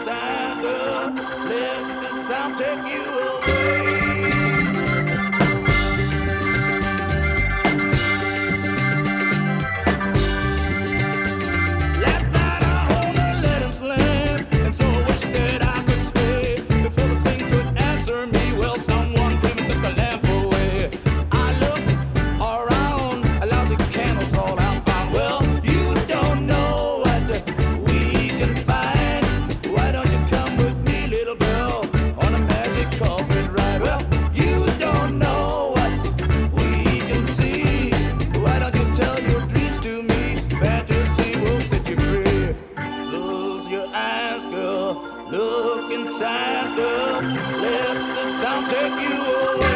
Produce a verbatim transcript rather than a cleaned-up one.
inside, girl. Let the sound take you away. Last night I only let him slip, and so I wish that I could stay before the thing could answer me. Well, someone came and took the lamp away. I looked around, a lousy candle's all I found. Well, you don't know what we can find. Why don't you come with me, little girl, on a magic carpet ride? Well, you don't know what we can see. Why don't you tell your dreams to me? Fantasy will set you free. Close your eyes, girl. Look inside, girl. Let the sound take you away.